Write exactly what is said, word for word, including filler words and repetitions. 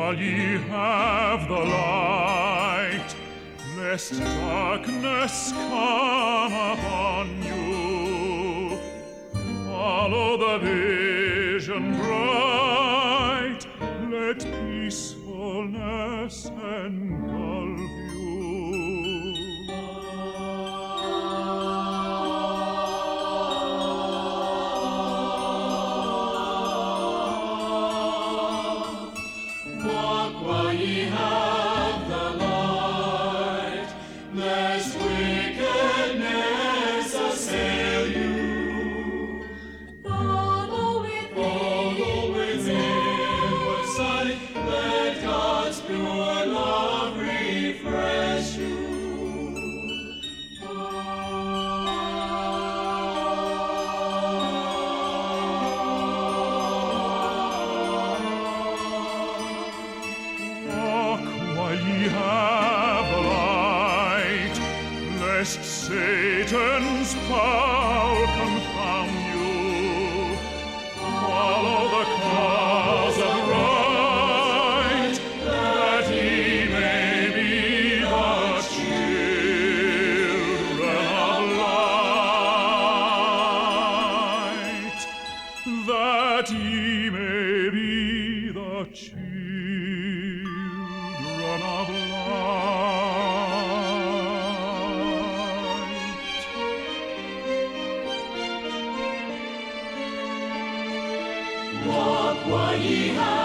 while ye have the light, lest darkness come upon you. Follow the vision bright, let peacefulness engulf you. Walk while ye have the light, lest wickedness assail you. Follow with Follow with inward sight, let God's pure love refresh you. Walk while ye have the light, lest Satan's power confound you. Follow the cause of right, that ye may be the children of light, that ye may be the children of light. Walk while ye have